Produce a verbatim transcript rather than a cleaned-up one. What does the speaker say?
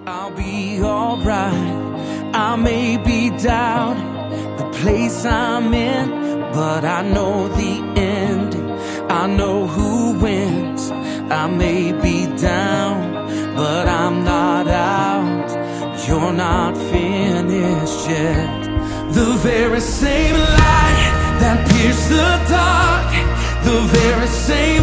I'll be alright. I may be down the place I'm in, but I know the ending. I know who wins. I may be down, but I'm not out. You're not finished yet. The very same light that pierced the dark, the very same